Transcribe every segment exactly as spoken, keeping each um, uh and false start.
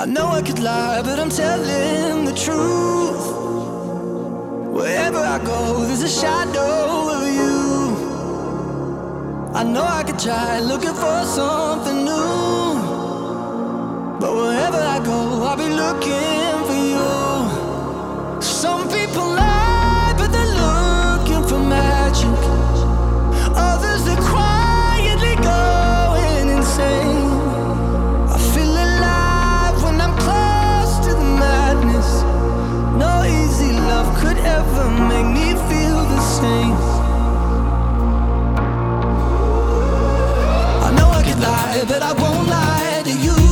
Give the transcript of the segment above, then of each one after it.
I know I could lie, but I'm telling the truth. Wherever I go, there's a shadow of you. I know I could try looking for something new, but wherever I go, I'll be looking for you. Some people lie, but they're looking for magic. Others, they're quietly going insane. I feel alive when I'm close to the madness. No easy love could ever make me feel the same. I know I could lie, but I won't lie to you.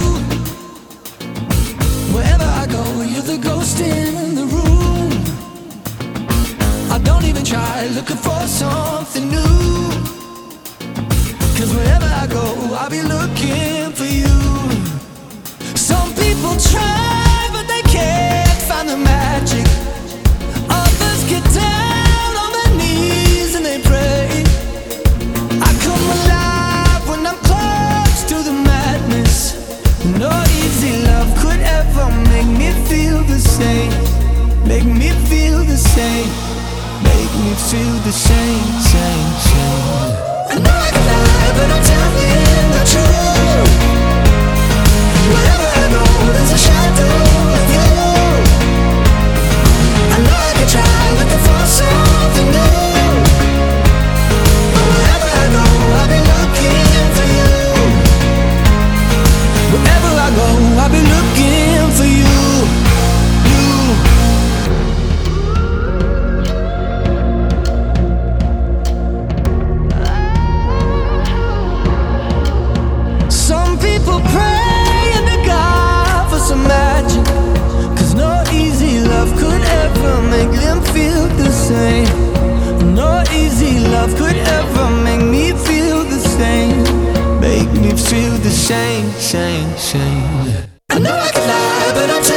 Wherever I go, you're the ghost in the room. I don't even try looking for something new, 'cause wherever I go, I'll be looking for you. Some people try, but they can't find the magic. Others get down on their knees and they pray. I come alive when I'm close to the madness. No easy love could ever make me feel the same. Make me feel the same. Make me feel the same, same, same. I know I can lie, but I'm telling the truth. Wherever I go, there's a shadow of you. I know I can try looking for something new, but wherever I go, I'll be looking for you. Wherever I go, I'll be looking for you. You. Some people pray and to God for some magic, 'cause no easy love could ever make them feel the same. No easy love could ever make me feel the same. Make me feel the same, same, same. I know I can lie, but I'm